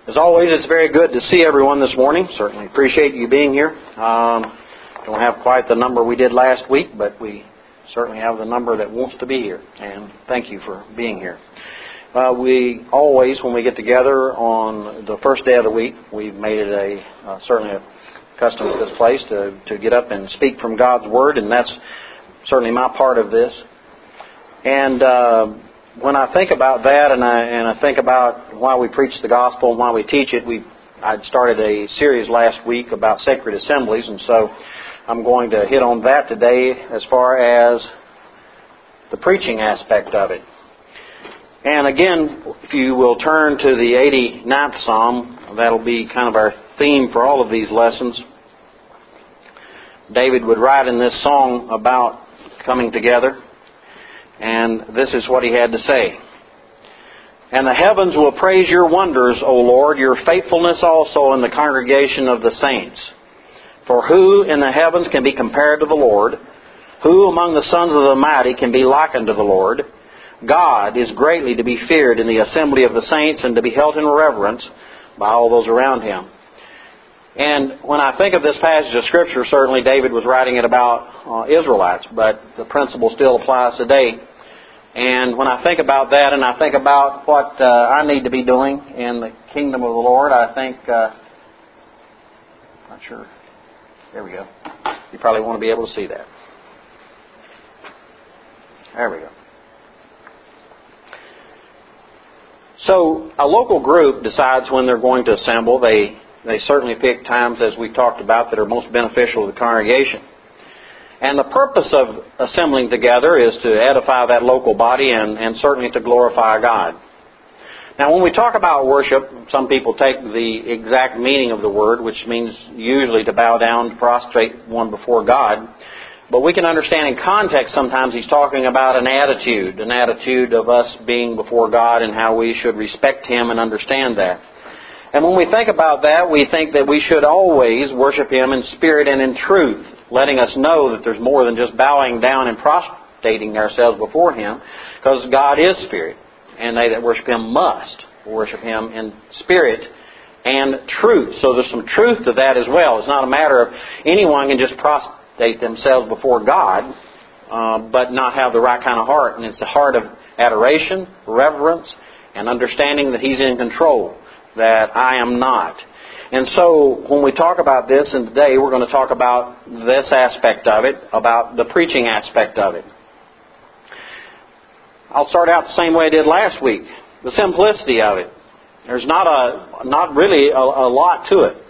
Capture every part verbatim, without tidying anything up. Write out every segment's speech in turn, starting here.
As always, it's very good to see everyone this morning. Certainly appreciate you being here. Um, don't have quite the number we did last week, but we certainly have the number that wants to be here. And thank you for being here. Uh, we always, when we get together on the first day of the week, we've made it a uh, certainly a custom at this place to, to get up and speak from God's Word, and that's certainly my part of this. And uh, when I think about that, and I and I think about why we preach the gospel and why we teach it, we I'd started a series last week about sacred assemblies, and so I'm going to hit on that today as far as the preaching aspect of it. And again, if you will turn to the eighty-ninth Psalm, that'll be kind of our theme for all of these lessons. David would write in this song about coming together, and this is what he had to say. And the heavens will praise your wonders, O Lord, your faithfulness also in the congregation of the saints. For who in the heavens can be compared to the Lord? Who among the sons of the mighty can be likened to the Lord? God is greatly to be feared in the assembly of the saints and to be held in reverence by all those around him. And when I think of this passage of Scripture, certainly David was writing it about uh, Israelites, but the principle still applies today. And when I think about that and I think about what uh, I need to be doing in the kingdom of the Lord, I think, uh, not sure, there we go. You probably want to be able to see that. There we go. So a local group decides when they're going to assemble. They They certainly pick times, as we've talked about, that are most beneficial to the congregation. And the purpose of assembling together is to edify that local body and, and certainly to glorify God. Now, when we talk about worship, some people take the exact meaning of the word, which means usually to bow down, to prostrate one before God. But we can understand in context sometimes he's talking about an attitude, an attitude of us being before God and how we should respect Him and understand that. And when we think about that, we think that we should always worship Him in spirit and in truth, letting us know that there's more than just bowing down and prostrating ourselves before Him, because God is spirit, and they that worship Him must worship Him in spirit and truth. So there's some truth to that as well. It's not a matter of anyone can just prostrate themselves before God, uh, but not have the right kind of heart. And it's the heart of adoration, reverence, and understanding that He's in control, that I am not. And so when we talk about this, and today we're going to talk about this aspect of it, about the preaching aspect of it. I'll start out the same way I did last week, the simplicity of it. There's not a not really a, a lot to it.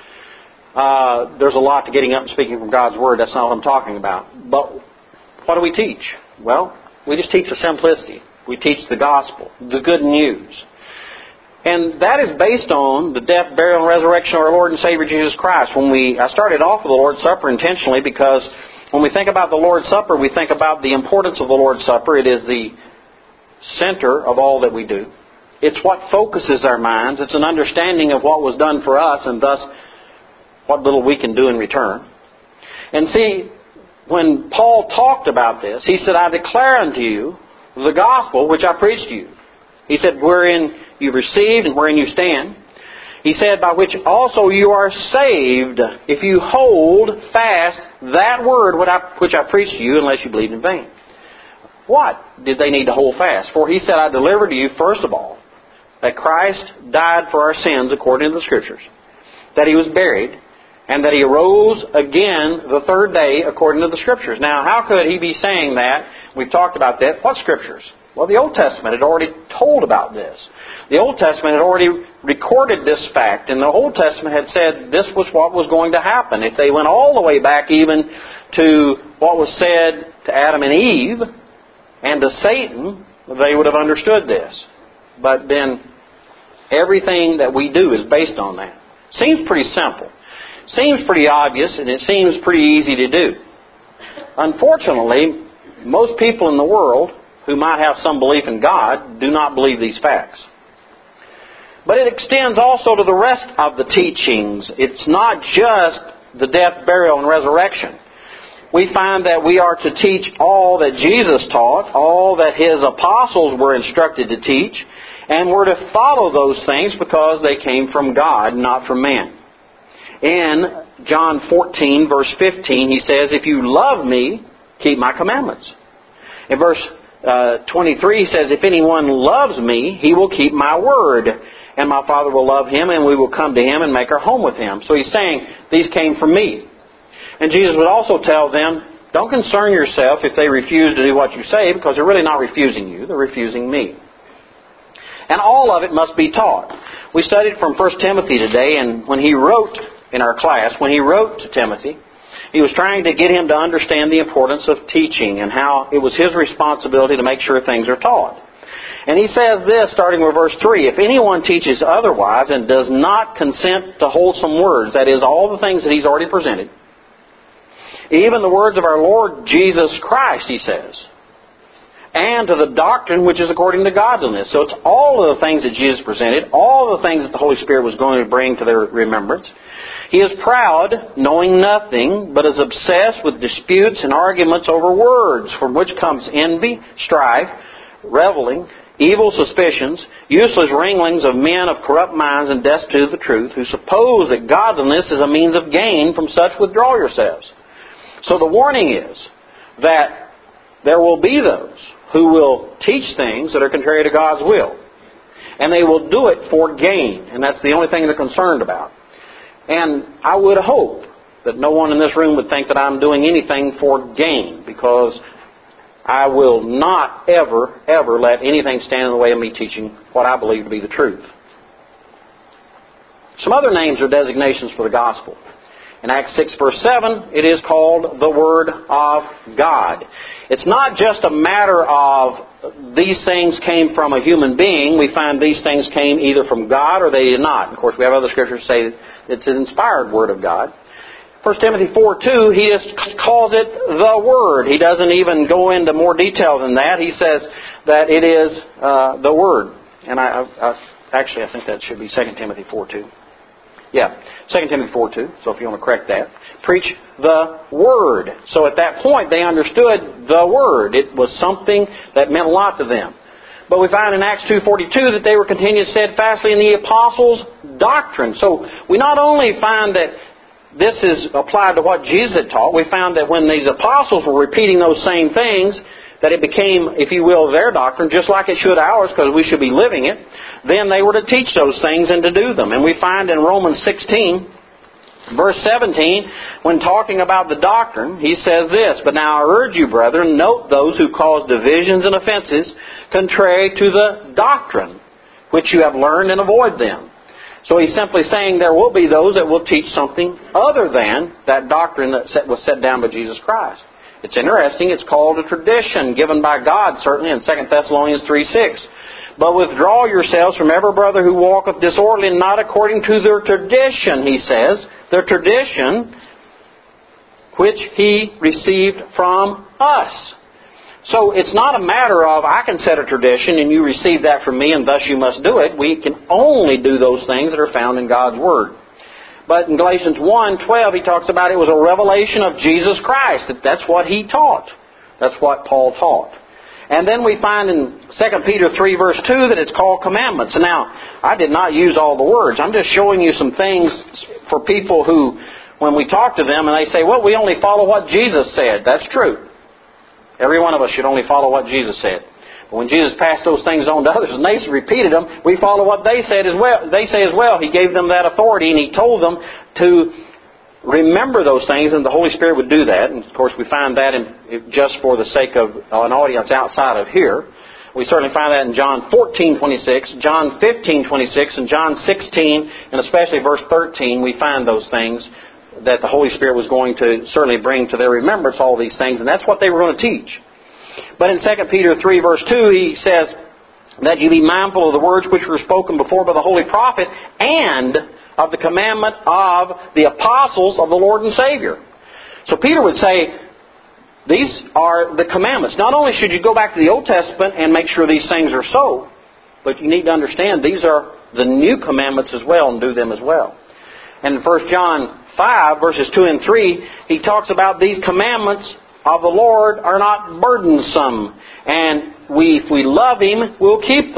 Uh, there's a lot to getting up and speaking from God's Word. That's not what I'm talking about. But what do we teach? Well, we just teach the simplicity. We teach the gospel, the good news. And that is based on the death, burial, and resurrection of our Lord and Savior Jesus Christ. When we, I started off with the Lord's Supper intentionally because when we think about the Lord's Supper, we think about the importance of the Lord's Supper. It is the center of all that we do. It's what focuses our minds. It's an understanding of what was done for us and thus what little we can do in return. And see, when Paul talked about this, he said, I declare unto you the gospel which I preached to you. He said, wherein you received and wherein you stand. He said, by which also you are saved, if you hold fast that word which I preached to you, unless you believed in vain. What did they need to hold fast? For he said, I delivered to you, first of all, that Christ died for our sins according to the Scriptures, that He was buried, and that He arose again the third day according to the Scriptures. Now, how could he be saying that? We've talked about that. What Scriptures? Well, the Old Testament had already told about this. The Old Testament had already recorded this fact, and the Old Testament had said this was what was going to happen. If they went all the way back even to what was said to Adam and Eve and to Satan, they would have understood this. But then everything that we do is based on that. Seems pretty simple. Seems pretty obvious, and it seems pretty easy to do. Unfortunately, most people in the world who might have some belief in God do not believe these facts. But it extends also to the rest of the teachings. It's not just the death, burial, and resurrection. We find that we are to teach all that Jesus taught, all that His apostles were instructed to teach, And we're to follow those things because they came from God, not from man. In John fourteen, verse fifteen, he says, if you love me, keep my commandments. In verse uh, twenty-three, he says, if anyone loves me, he will keep my word. And my Father will love him, and we will come to him and make our home with him. So he's saying, these came from me. And Jesus would also tell them, don't concern yourself if they refuse to do what you say, because they're really not refusing you, they're refusing me. And all of it must be taught. We studied from First Timothy today, and when he wrote in our class, when he wrote to Timothy, he was trying to get him to understand the importance of teaching and how it was his responsibility to make sure things are taught. And he says this, starting with verse three, if anyone teaches otherwise and does not consent to wholesome words, that is, all the things that he's already presented, even the words of our Lord Jesus Christ, he says, and to the doctrine which is according to godliness. So it's all of the things that Jesus presented, all of the things that the Holy Spirit was going to bring to their remembrance. He is proud, knowing nothing, but is obsessed with disputes and arguments over words, from which comes envy, strife, reveling, evil suspicions, useless wranglings of men of corrupt minds and destitute of the truth, who suppose that godliness is a means of gain. From such withdraw yourselves. So the warning is that there will be those who will teach things that are contrary to God's will. And they will do it for gain. And that's the only thing they're concerned about. And I would hope that no one in this room would think that I'm doing anything for gain, because I will not ever, ever let anything stand in the way of me teaching what I believe to be the truth. Some other names or designations for the gospel. In Acts six, verse seven, it is called the Word of God. It's not just a matter of these things came from a human being. We find these things came either from God or they did not. Of course, we have other scriptures that say it's an inspired Word of God. First Timothy four two, he just calls it the Word. He doesn't even go into more detail than that. He says that it is uh, the Word. And I, I, I actually, I think that should be Second Timothy four two. Yeah, Second Timothy four two, so if you want to correct that. Preach the Word. So at that point, they understood the Word. It was something that meant a lot to them. But we find in Acts two forty-two that they were continued steadfastly in the apostles' doctrine. So we not only find that this is applied to what Jesus had taught, we found that when these apostles were repeating those same things, that it became, if you will, their doctrine, just like it should ours, because we should be living it. Then they were to teach those things and to do them. And we find in Romans sixteen, verse seventeen, when talking about the doctrine, he says this, but now I urge you, brethren, note those who cause divisions and offenses contrary to the doctrine which you have learned, and avoid them. So he's simply saying there will be those that will teach something other than that doctrine that was set down by Jesus Christ. It's interesting. It's called a tradition given by God, certainly, in Second Thessalonians three six. But withdraw yourselves from every brother who walketh disorderly, and not according to their tradition, he says. Their tradition, which he received from us. So it's not a matter of, I can set a tradition and you receive that from me and thus you must do it. We can only do those things that are found in God's Word. But in Galatians one twelve, he talks about it was a revelation of Jesus Christ. That's what he taught. That's what Paul taught. And then we find in Second Peter three verse two that it's called commandments. And now, I did not use all the words. I'm just showing you some things for people who, when we talk to them and they say, well, we only follow what Jesus said. That's true. Every one of us should only follow what Jesus said. But when Jesus passed those things on to others and they repeated them, we follow what they said as well. They say as well. He gave them that authority and He told them to remember those things, and the Holy Spirit would do that. And of course we find that in, just for the sake of an audience outside of here. We certainly find that in John fourteen twenty-six, John fifteen twenty-six, and John sixteen, and especially verse thirteen, we find those things that the Holy Spirit was going to certainly bring to their remembrance, all these things, and that's what they were going to teach. But in Second Peter three verse two, he says that you be mindful of the words which were spoken before by the Holy Prophet, and of the commandment of the apostles of the Lord and Savior. So Peter would say, these are the commandments. Not only should you go back to the Old Testament and make sure these things are so, but you need to understand these are the new commandments as well, and do them as well. And in First John five, verses two and three, he talks about these commandments of the Lord are not burdensome. And we, if we love Him, we'll keep them.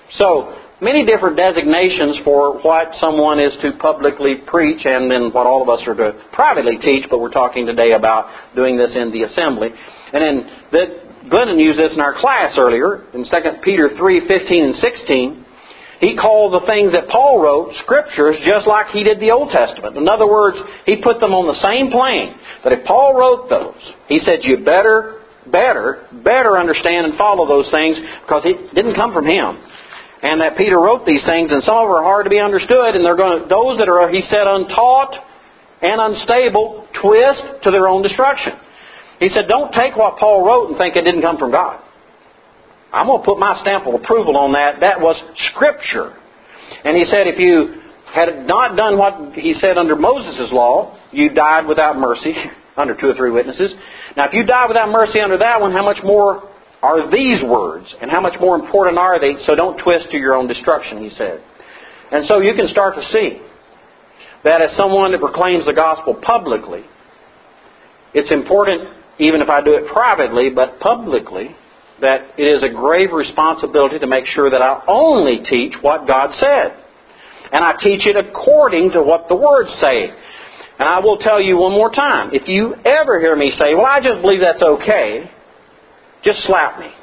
So, many different designations for what someone is to publicly preach and then what all of us are to privately teach, but we're talking today about doing this in the assembly. And then that Glennon used this in our class earlier in Second Peter three, fifteen and sixteen. He called the things that Paul wrote Scriptures just like he did the Old Testament. In other words, he put them on the same plane. That if Paul wrote those, he said you better, better, better understand and follow those things because it didn't come from him. And that Peter wrote these things, and some of them are hard to be understood, and they're going to, those that are, he said, untaught and unstable, twist to their own destruction. He said, don't take what Paul wrote and think it didn't come from God. I'm going to put my stamp of approval on that. That was Scripture. And he said, if you had not done what he said under Moses' law, you died without mercy, under two or three witnesses. Now, if you die without mercy under that one, how much more are these words? And how much more important are they? So don't twist to your own destruction, he said. And so you can start to see that as someone that proclaims the gospel publicly, it's important, even if I do it privately, but publicly, that it is a grave responsibility to make sure that I only teach what God said. And I teach it according to what the words say. And I will tell you one more time, if you ever hear me say, well, I just believe that's okay, just slap me.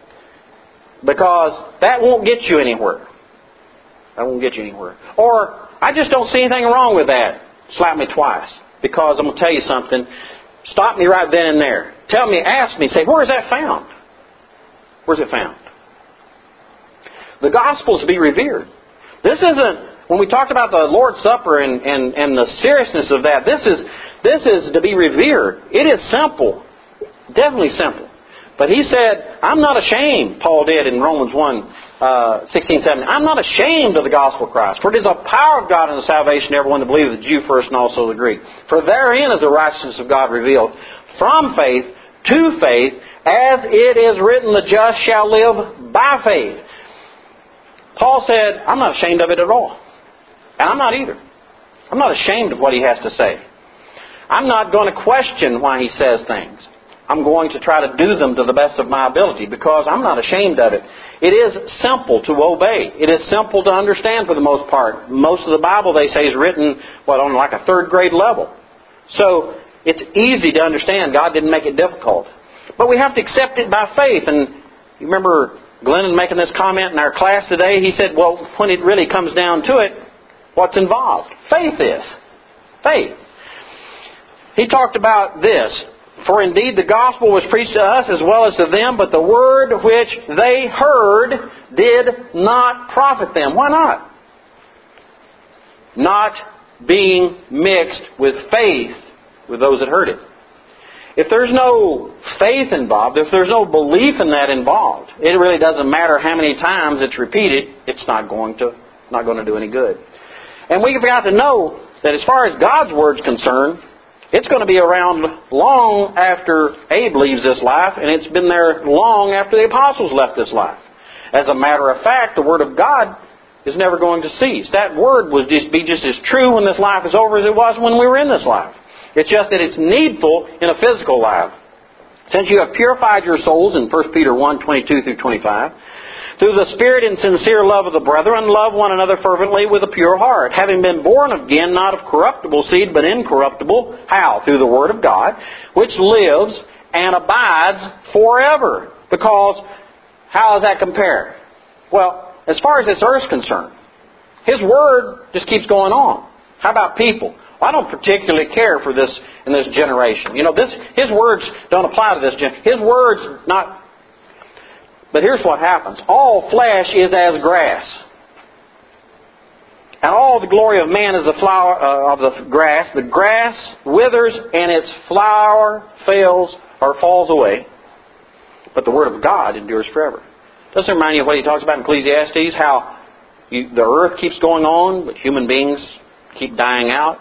Because that won't get you anywhere. That won't get you anywhere. Or, I just don't see anything wrong with that. Slap me twice. Because I'm going to tell you something. Stop me right then and there. Tell me, ask me, say, where is that found? Where's it found? The gospel is to be revered. This isn't, when we talked about the Lord's Supper and, and, and the seriousness of that, this is, this is to be revered. It is simple. Definitely simple. But he said, I'm not ashamed, Paul did in Romans one, uh, sixteen, seventeen. I'm not ashamed of the gospel of Christ. For it is the power of God in the salvation of everyone that believes, the Jew first and also the Greek. For therein is the righteousness of God revealed, from faith to faith, as it is written, the just shall live by faith. Paul said, I'm not ashamed of it at all. And I'm not either. I'm not ashamed of what he has to say. I'm not going to question why he says things. I'm going to try to do them to the best of my ability because I'm not ashamed of it. It is simple to obey. It is simple to understand for the most part. Most of the Bible, they say, is written, what, on like a third grade level. So it's easy to understand. God didn't make it difficult. But we have to accept it by faith. And you remember Glennon making this comment in our class today? He said, well, when it really comes down to it, what's involved? Faith is. Faith. He talked about this. For indeed the gospel was preached to us as well as to them, but the word which they heard did not profit them. Why not? Not being mixed with faith with those that heard it. If there's no faith involved, if there's no belief in that involved, it really doesn't matter how many times it's repeated, it's not going to not going to do any good. And we've got to know that as far as God's Word's concerned, it's going to be around long after Abe leaves this life, and it's been there long after the apostles left this life. As a matter of fact, the Word of God is never going to cease. That Word will just be just as true when this life is over as it was when we were in this life. It's just that it's needful in a physical life. Since you have purified your souls in First Peter one, twenty-two through twenty-five, through the Spirit and sincere love of the brethren, love one another fervently with a pure heart, having been born again, not of corruptible seed, but incorruptible. How? Through the Word of God, which lives and abides forever. Because, how does that compare? Well, as far as this earth's concerned, His Word just keeps going on. How about people? I don't particularly care for this in this generation. You know, this His words don't apply to this generation. His words not. But here's what happens: all flesh is as grass, and all the glory of man is the flower uh, of the grass. The grass withers and its flower fails or falls away, but the word of God endures forever. Doesn't it remind you of what he talks about in Ecclesiastes? How you, the earth keeps going on, but human beings keep dying out.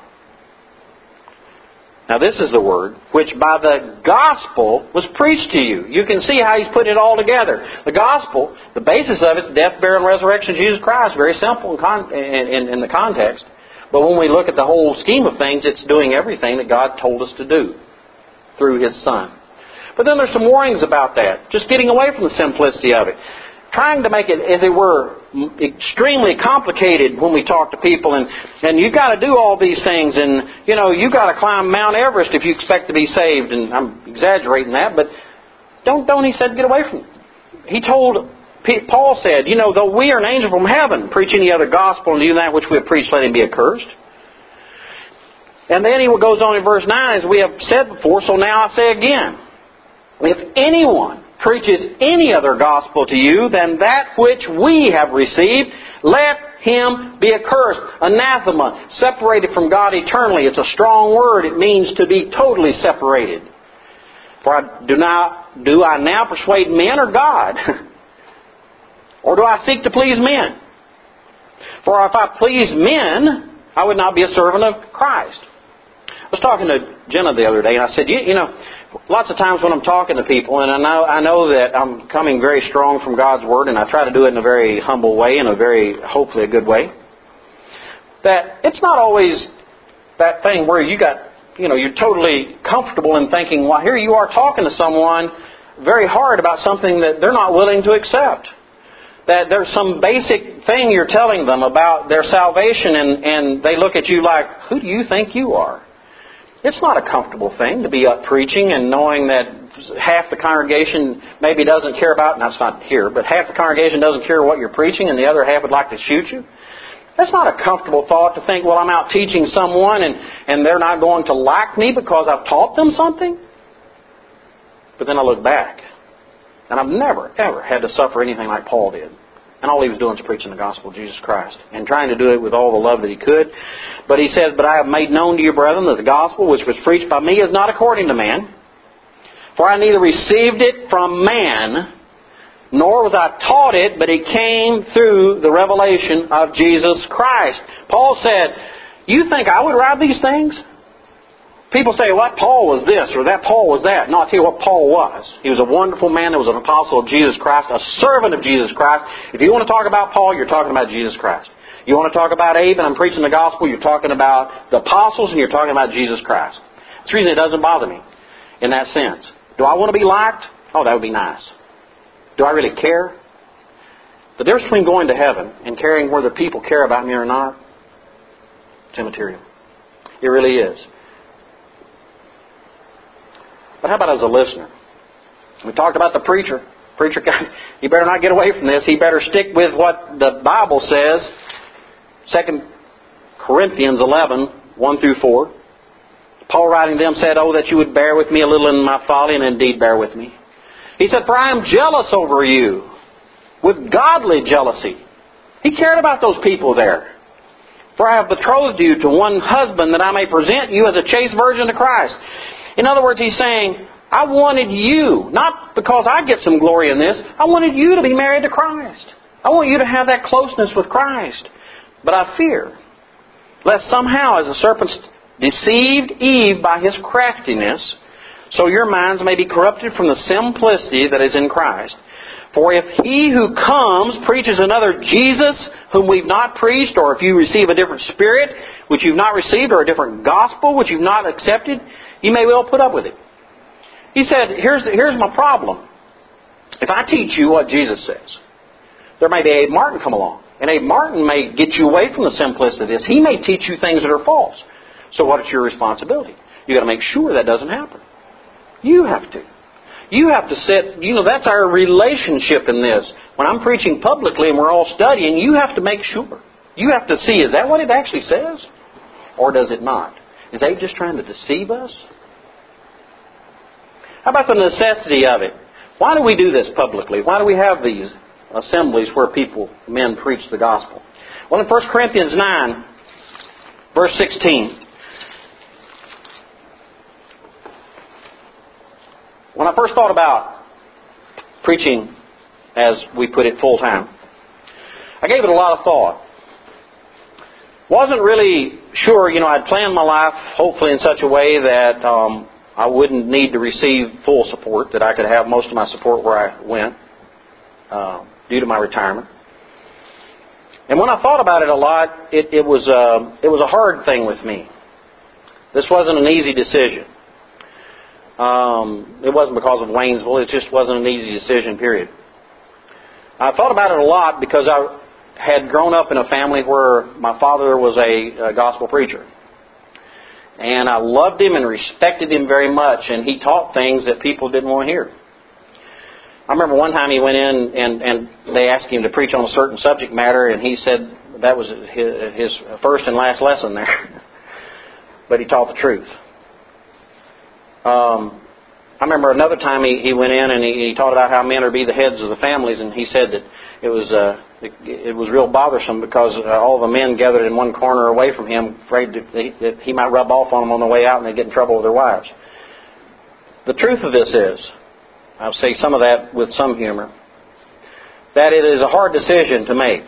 Now this is the word which by the gospel was preached to you. You can see how he's putting it all together. The gospel, the basis of it, the death, burial, and resurrection of Jesus Christ. Very simple in, con- in, in, in the context. But when we look at the whole scheme of things, it's doing everything that God told us to do through His Son. But then there's some warnings about that. Just getting away from the simplicity of it. trying to make it, as it were, extremely complicated when we talk to people. And, and you've got to do all these things. And, you know, you've got to climb Mount Everest if you expect to be saved. And I'm exaggerating that. But don't, don't, he said, get away from it. He told, Paul said, you know, though we are an angel from heaven, preach any other gospel and do that which we have preached, let him be accursed. And then he goes on in verse nine, as we have said before, so now I say again, if anyone preaches any other gospel to you than that which we have received, let him be accursed. Anathema, separated from God eternally. It's a strong word. It means to be totally separated. For I do not, do I now persuade men or God? Or do I seek to please men? For if I please men, I would not be a servant of Christ. I was talking to Jenna the other day, and I said, you, you know, lots of times when I'm talking to people, and I know I know that I'm coming very strong from God's Word, and I try to do it in a very humble way, in a very, hopefully, a good way, that it's not always that thing where you got, you know, you're totally comfortable in thinking, well, here you are talking to someone very hard about something that they're not willing to accept. That there's some basic thing you're telling them about their salvation, and, and they look at you like, who do you think you are? It's not a comfortable thing to be up preaching and knowing that half the congregation maybe doesn't care about, and that's not here, but half the congregation doesn't care what you're preaching and the other half would like to shoot you. That's not a comfortable thought to think, well, I'm out teaching someone and, and they're not going to like me because I've taught them something. But then I look back, and I've never, ever had to suffer anything like Paul did. And all he was doing was preaching the gospel of Jesus Christ and trying to do it with all the love that he could. But he says, but I have made known to you, brethren, that the gospel which was preached by me is not according to man. For I neither received it from man, nor was I taught it, but it came through the revelation of Jesus Christ. Paul said, you think I would write these things? People say, well, that Paul was this or that Paul was that. No, I'll tell you what Paul was. He was a wonderful man that was an apostle of Jesus Christ, a servant of Jesus Christ. If you want to talk about Paul, you're talking about Jesus Christ. You want to talk about Abe and I'm preaching the gospel, you're talking about the apostles and you're talking about Jesus Christ. That's the reason it doesn't bother me in that sense. Do I want to be liked? Oh, that would be nice. Do I really care? The difference between going to heaven and caring whether people care about me or not, it's immaterial. It really is. But how about as a listener? We talked about the preacher. Preacher, he better not get away from this. He better stick with what the Bible says. Second Corinthians eleven, one through four. Paul writing to them said, oh, that you would bear with me a little in my folly, and indeed bear with me. He said, for I am jealous over you with godly jealousy. He cared about those people there. For I have betrothed you to one husband that I may present you as a chaste virgin to Christ. In other words, he's saying, I wanted you, not because I get some glory in this, I wanted you to be married to Christ. I want you to have that closeness with Christ. But I fear, lest somehow as the serpent deceived Eve by his craftiness, so your minds may be corrupted from the simplicity that is in Christ. For if he who comes preaches another Jesus whom we've not preached, or if you receive a different spirit which you've not received, or a different gospel which you've not accepted, you may well put up with it. He said, here's, here's my problem. If I teach you what Jesus says, there may be Abe Martin come along. And Abe Martin may get you away from the simplicity of this. He may teach you things that are false. So what is your responsibility? You've got to make sure that doesn't happen. You have to. You have to sit, you know, that's our relationship in this. When I'm preaching publicly and we're all studying, you have to make sure. You have to see, is that what it actually says? Or does it not? Is Abe just trying to deceive us? How about the necessity of it? Why do we do this publicly? Why do we have these assemblies where people, men, preach the gospel? Well, in First Corinthians nine, verse sixteen, when I first thought about preaching, as we put it, full time, I gave it a lot of thought. Wasn't really sure, you know, I'd planned my life hopefully in such a way that um, I wouldn't need to receive full support, that I could have most of my support where I went uh, due to my retirement. And when I thought about it a lot, it, it was uh, it was a hard thing with me. This wasn't an easy decision. Um, it wasn't because of Waynesville. It just wasn't an easy decision, period. I thought about it a lot because I had grown up in a family where my father was a, a gospel preacher. And I loved him and respected him very much, and he taught things that people didn't want to hear. I remember one time he went in and, and they asked him to preach on a certain subject matter, and he said that was his, his first and last lesson there. But he taught the truth. Um, I remember another time he, he went in and he, he taught about how men are to be the heads of the families, and he said that it was uh, it, it was real bothersome because uh, all the men gathered in one corner away from him, afraid that he, that he might rub off on them on the way out and they'd get in trouble with their wives. The truth of this is, I'll say some of that with some humor, that it is a hard decision to make.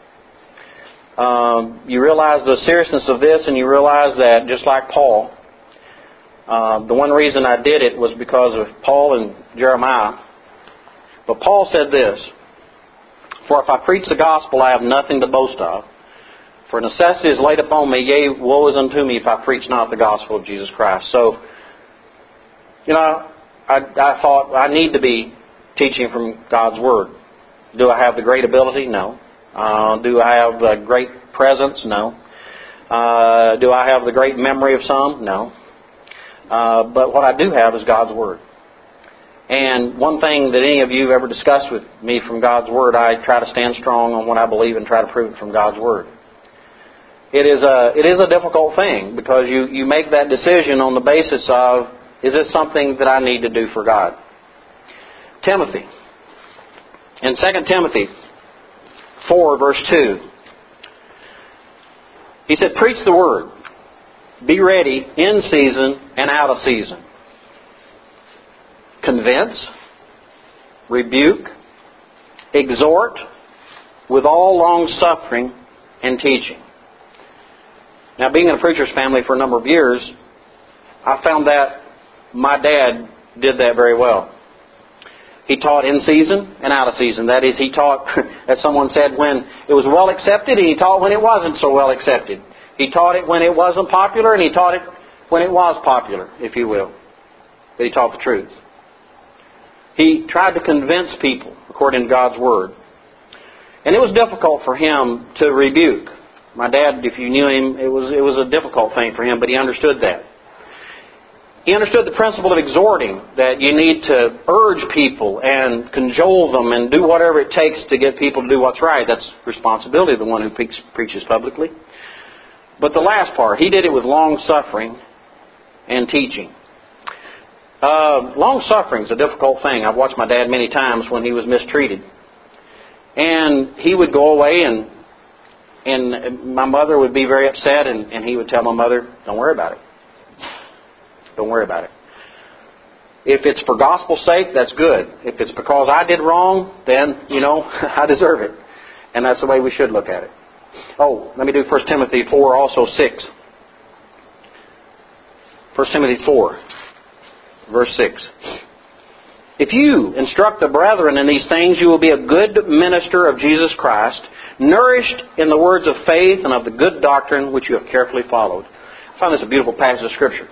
Um, you realize the seriousness of this, and you realize that just like Paul, uh, the one reason I did it was because of Paul and Jeremiah. But Paul said this, "For if I preach the gospel, I have nothing to boast of. For necessity is laid upon me, yea, woe is unto me if I preach not the gospel of Jesus Christ." So, you know, I, I thought I need to be teaching from God's Word. Do I have the great ability? No. Uh, do I have a great presence? No. Uh, do I have the great memory of some? No. Uh, but what I do have is God's Word. And one thing that any of you have ever discussed with me from God's Word, I try to stand strong on what I believe and try to prove it from God's Word. It is a it is a difficult thing because you, you make that decision on the basis of, is this something that I need to do for God? Timothy. In Second Timothy four, verse two, he said, "Preach the Word. Be ready in season and out of season. Convince, rebuke, exhort with all long suffering and teaching." Now, being in a preacher's family for a number of years, I found that my dad did that very well. He taught in season and out of season. That is, he taught, as someone said, when it was well accepted, and he taught when it wasn't so well accepted. He taught it when it wasn't popular, and he taught it when it was popular, if you will. But he taught the truth. He tried to convince people according to God's Word. And it was difficult for him to rebuke. My dad, if you knew him, it was it was a difficult thing for him, but he understood that. He understood the principle of exhorting, that you need to urge people and cajole them and do whatever it takes to get people to do what's right. That's the responsibility of the one who preaches publicly. But the last part, he did it with long suffering and teaching. Uh, long suffering is a difficult thing. I've watched my dad many times when he was mistreated. And he would go away and and my mother would be very upset, and, and he would tell my mother, "Don't worry about it. Don't worry about it. If it's for gospel's sake, that's good. If it's because I did wrong, then, you know, I deserve it." And that's the way we should look at it. Oh, let me do First Timothy four, also six. First Timothy four, verse six. "If you instruct the brethren in these things, you will be a good minister of Jesus Christ, nourished in the words of faith and of the good doctrine which you have carefully followed." I find this a beautiful passage of Scripture.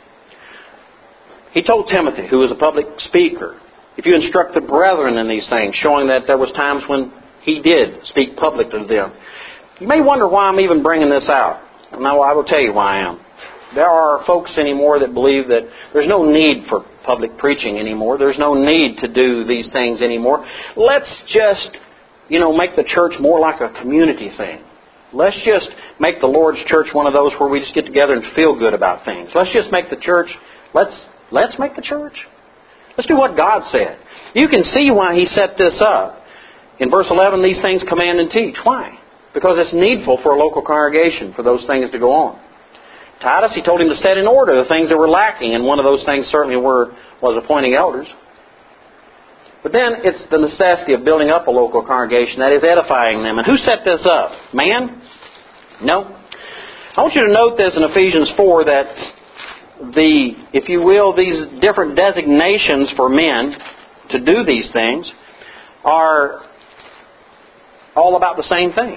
He told Timothy, who was a public speaker, if you instruct the brethren in these things, showing that there was times when he did speak publicly to them. You may wonder why I'm even bringing this out. Now, I will tell you why I am. There are folks anymore that believe that there's no need for public preaching anymore. There's no need to do these things anymore. Let's just, you know, make the church more like a community thing. Let's just make the Lord's church one of those where we just get together and feel good about things. Let's just make the church, let's let's make the church. Let's do what God said. You can see why He set this up. In verse eleven, these things command and teach. Why? Because it's needful for a local congregation for those things to go on. Titus, he told him to set in order the things that were lacking, and one of those things certainly were was appointing elders. But then it's the necessity of building up a local congregation, that is edifying them. And who set this up? Man? No. I want you to note this in Ephesians four that the, if you will, these different designations for men to do these things are all about the same thing.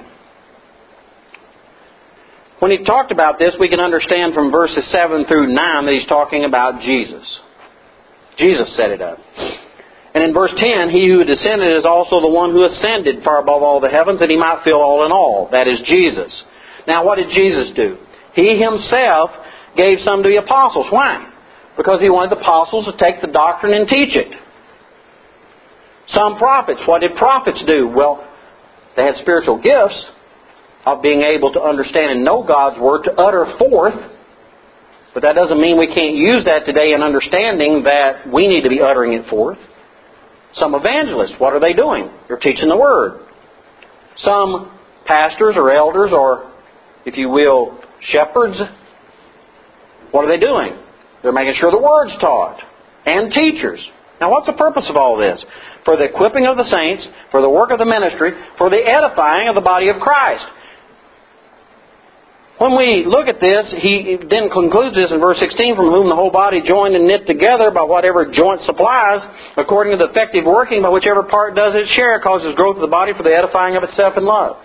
When he talked about this, we can understand from verses seven through nine that he's talking about Jesus. Jesus set it up. And in verse ten, He who descended is also the one who ascended far above all the heavens, that He might fill all in all. That is Jesus. Now what did Jesus do? He Himself gave some to the apostles. Why? Because He wanted the apostles to take the doctrine and teach it. Some prophets. What did prophets do? Well, they had spiritual gifts of being able to understand and know God's Word to utter forth. But that doesn't mean we can't use that today in understanding that we need to be uttering it forth. Some evangelists, what are they doing? They're teaching the Word. Some pastors or elders or, if you will, shepherds, what are they doing? They're making sure the Word's taught. And teachers. Now what's the purpose of all this? For the equipping of the saints, for the work of the ministry, for the edifying of the body of Christ. When we look at this, he then concludes this in verse sixteen, from whom the whole body joined and knit together by whatever joint supplies, according to the effective working by whichever part does its share, causes growth of the body for the edifying of itself in love.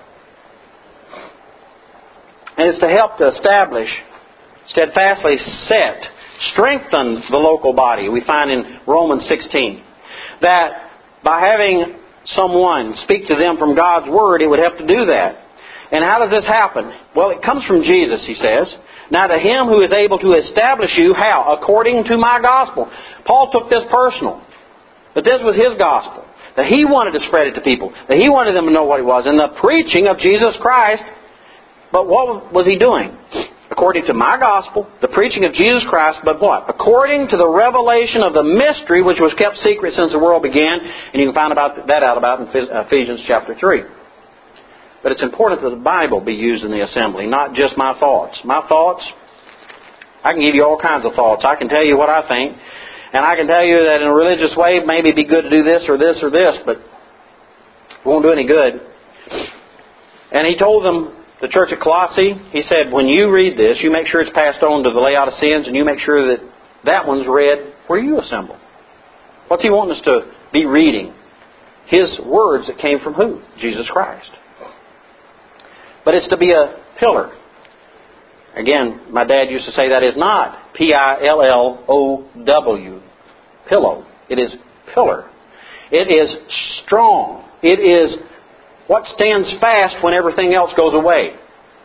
And it's to help to establish, steadfastly set, strengthen the local body. We find in Romans sixteen that by having someone speak to them from God's Word, it would help to do that. And how does this happen? Well, it comes from Jesus, he says. Now to Him who is able to establish you, how? According to my gospel. Paul took this personal. That this was his gospel. That he wanted to spread it to people. That he wanted them to know what it was. And the preaching of Jesus Christ. But what was he doing? According to my gospel, the preaching of Jesus Christ, but what? According to the revelation of the mystery which was kept secret since the world began. And you can find about that out about in Ephesians chapter three. But it's important that the Bible be used in the assembly, not just my thoughts. My thoughts, I can give you all kinds of thoughts. I can tell you what I think. And I can tell you that in a religious way, maybe it'd be good to do this or this or this, but it won't do any good. And he told them, the church at Colossae, he said, when you read this, you make sure it's passed on to the Laodiceans, and you make sure that that one's read where you assemble. What's he wanting us to be reading? His words that came from who? Jesus Christ. But it's to be a pillar. Again, my dad used to say that is not P I L L O W, pillow. It is pillar. It is strong. It is what stands fast when everything else goes away.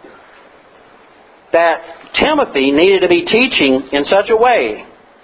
That Timothy needed to be teaching in such a way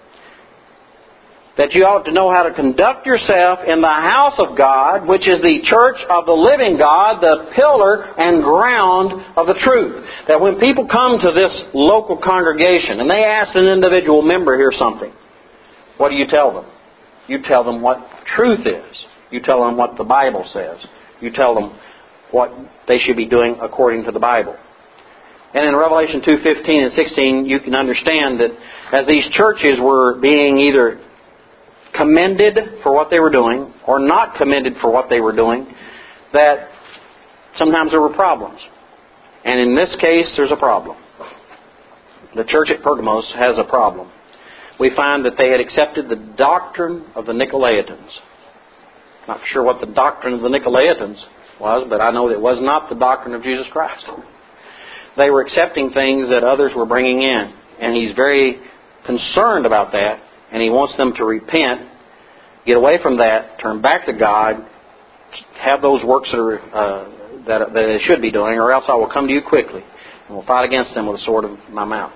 that you ought to know how to conduct yourself in the house of God, which is the church of the living God, the pillar and ground of the truth. That when people come to this local congregation and they ask an individual member here something, what do you tell them? You tell them what truth is. You tell them what the Bible says. You tell them what they should be doing according to the Bible. And in Revelation two fifteen and sixteen, you can understand that as these churches were being either commended for what they were doing or not commended for what they were doing, that sometimes there were problems. And in this case, there's a problem. The church at Pergamos has a problem. We find that they had accepted the doctrine of the Nicolaitans. Not sure what the doctrine of the Nicolaitans was, but I know it was not the doctrine of Jesus Christ. They were accepting things that others were bringing in. And he's very concerned about that. And he wants them to repent, get away from that, turn back to God, have those works that, are, uh, that, that they should be doing, or else I will come to you quickly and will fight against them with the sword of my mouth.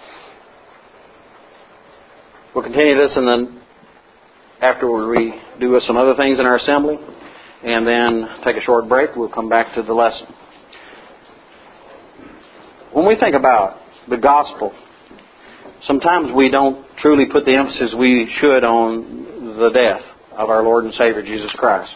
We'll continue this and then after we do some other things in our assembly, and then take a short break. We'll come back to the lesson. When we think about the gospel, sometimes we don't truly put the emphasis we should on the death of our Lord and Savior Jesus Christ.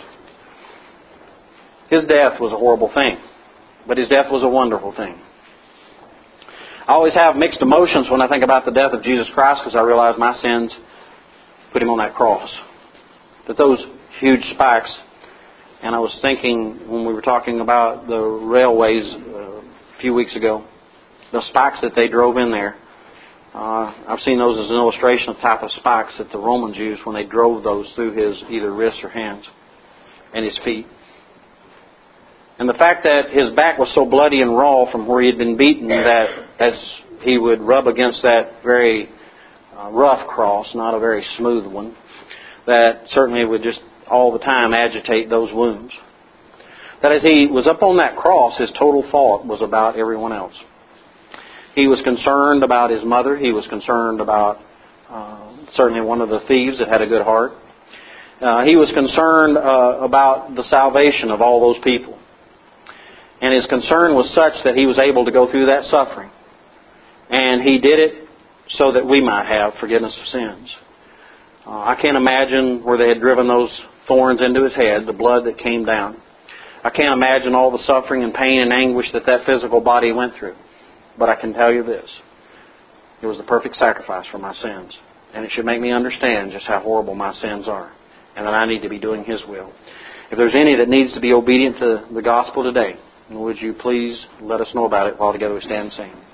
His death was a horrible thing, but His death was a wonderful thing. I always have mixed emotions when I think about the death of Jesus Christ, because I realize my sins put Him on that cross. That those huge spikes, and I was thinking when we were talking about the railways uh, a few weeks ago, the spikes that they drove in there, Uh, I've seen those as an illustration of the type of spikes that the Romans used when they drove those through his either wrists or hands and his feet. And the fact that his back was so bloody and raw from where he had been beaten that as he would rub against that very uh, rough cross, not a very smooth one, that certainly would just all the time agitate those wounds. That as He was up on that cross, His total thought was about everyone else. He was concerned about His mother. He was concerned about uh, certainly one of the thieves that had a good heart. Uh, he was concerned uh, about the salvation of all those people. And His concern was such that He was able to go through that suffering. And He did it so that we might have forgiveness of sins. Uh, I can't imagine where they had driven those thorns into His head, the blood that came down. I can't imagine all the suffering and pain and anguish that that physical body went through. But I can tell you this. It was the perfect sacrifice for my sins. And it should make me understand just how horrible my sins are. And that I need to be doing His will. If there's any that needs to be obedient to the gospel today, would you please let us know about it while together we stand and sing.